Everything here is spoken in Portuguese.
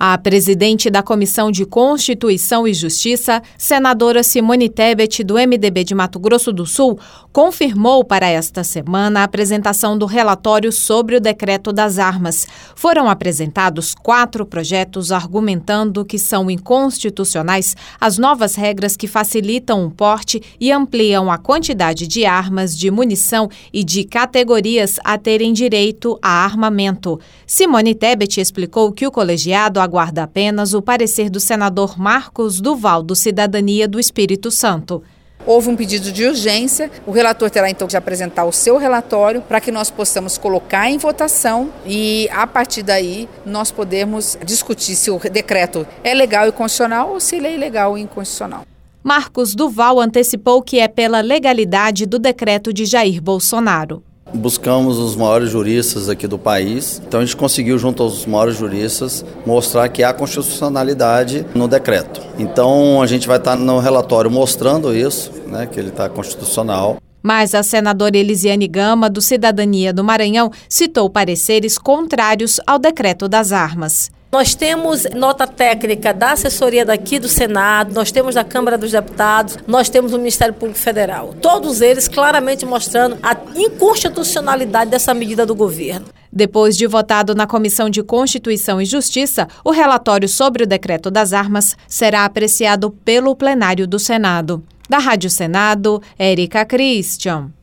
A presidente da Comissão de Constituição e Justiça, senadora Simone Tebet, do MDB de Mato Grosso do Sul, confirmou para esta semana a apresentação do relatório sobre o decreto das armas. Foram apresentados 4 projetos argumentando que são inconstitucionais as novas regras que facilitam o porte e ampliam a quantidade de armas, de munição e de categorias a terem direito a armamento. Simone Tebet explicou que o colegiado aguarda apenas o parecer do senador Marcos Duval, do Cidadania do Espírito Santo. Houve um pedido de urgência, o relator terá então de apresentar o seu relatório para que nós possamos colocar em votação e, a partir daí, nós podermos discutir se o decreto é legal e constitucional ou se ele é ilegal e inconstitucional. Marcos Duval antecipou que é pela legalidade do decreto de Jair Bolsonaro. Buscamos os maiores juristas aqui do país, então a gente conseguiu, junto aos maiores juristas, mostrar que há constitucionalidade no decreto. Então a gente vai estar no relatório mostrando isso, que ele está constitucional. Mas a senadora Elisiane Gama, do Cidadania do Maranhão, citou pareceres contrários ao decreto das armas. Nós temos nota técnica da assessoria daqui do Senado, nós temos da Câmara dos Deputados, nós temos o Ministério Público Federal. Todos eles claramente mostrando a inconstitucionalidade dessa medida do governo. Depois de votado na Comissão de Constituição e Justiça, o relatório sobre o decreto das armas será apreciado pelo plenário do Senado. Da Rádio Senado, Érica Christian.